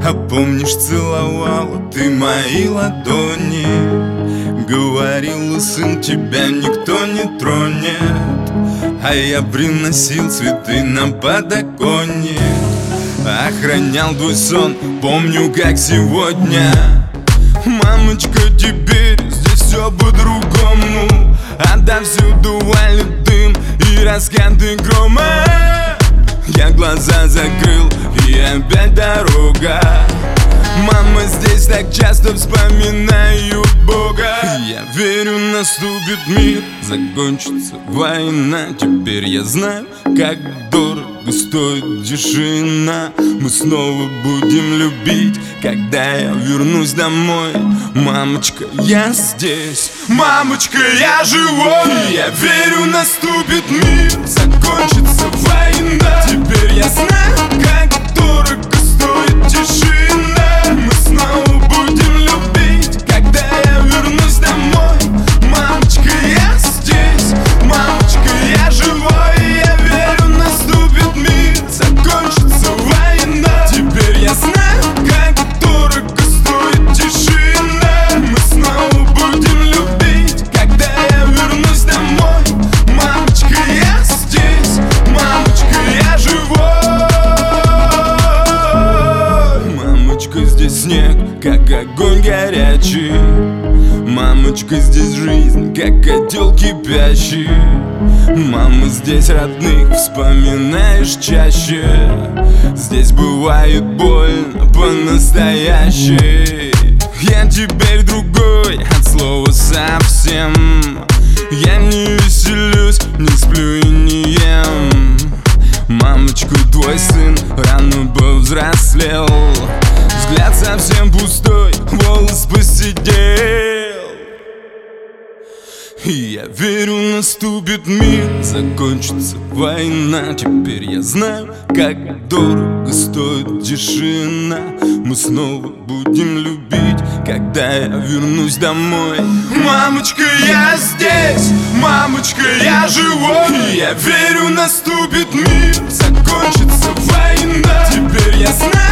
А помнишь, целовала ты мои ладони, говорила, сын, тебя никто не тронет. А я приносил цветы на подоконник, охранял твой сон, помню как сегодня. Мамочка, теперь здесь все по-другому. Отовсюду валит дым и раскаты грома. Я глаза закрыл, и опять дорога. Мама, здесь так часто вспоминают Бога. Я верю, наступит мир, закончится война. Теперь я знаю, как дорого стоит тишина. Мы снова будем любить, когда я вернусь домой. Мамочка, я здесь, мамочка, я живой. Я верю, наступит мир, закончится война. Теперь я знаю, как дорого стоит тишина. Мы снова будем любить, когда я вернусь домой. Мамочка, я здесь, мамочка, я живой. Я верю, наступит мир, закончится война. Теперь я знаю, как дорого стоит тишина. Мы снова будем любить, когда я вернусь домой. Мамочка, я здесь, мамочка, я живой. Мамочка, здесь снег, как огонь горячий. Мамочка, здесь жизнь, как котел кипящий. Мама, здесь родных вспоминаешь чаще. Здесь бывает больно по-настоящей. Я теперь другой, от слова совсем. Я не веселюсь, не сплю и не ем. Мамочка, твой сын рано повзрослел. Взгляд совсем пустой, волос поседел. И я верю, наступит мир, закончится война. Теперь я знаю, как дорого стоит тишина. Мы снова будем любить, когда я вернусь домой. Мамочка, я здесь, мамочка, я живой. И я верю, наступит мир, закончится война. Теперь я знаю,